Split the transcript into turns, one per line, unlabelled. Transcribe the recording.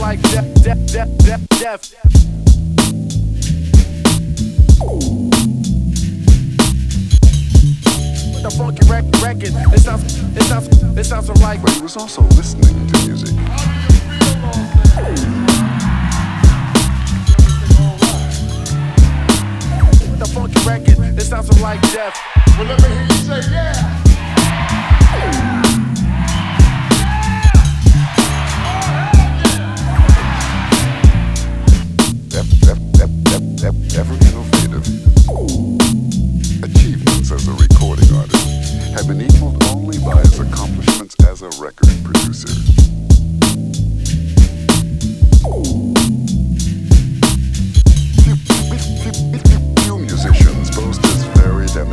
like death. The funky record, it sounds like.
But he was also listening to music.
The funky record, it sounds like death.
Well, let me hear you say yeah.
Ever innovative. Achievements as a recording artist have been equaled only by his accomplishments as a record producer.